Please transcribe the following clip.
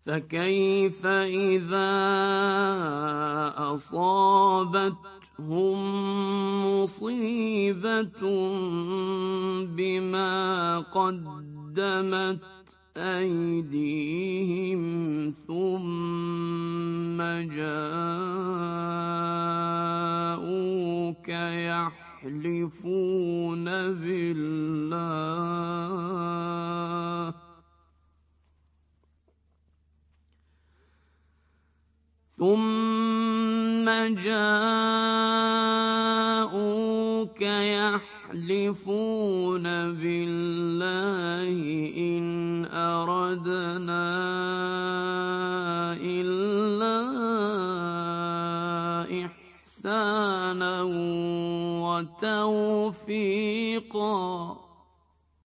فكيف إذا أصابتهم مصيبة بما قدمت أيديهم ثم جاءوك يحلفون بالله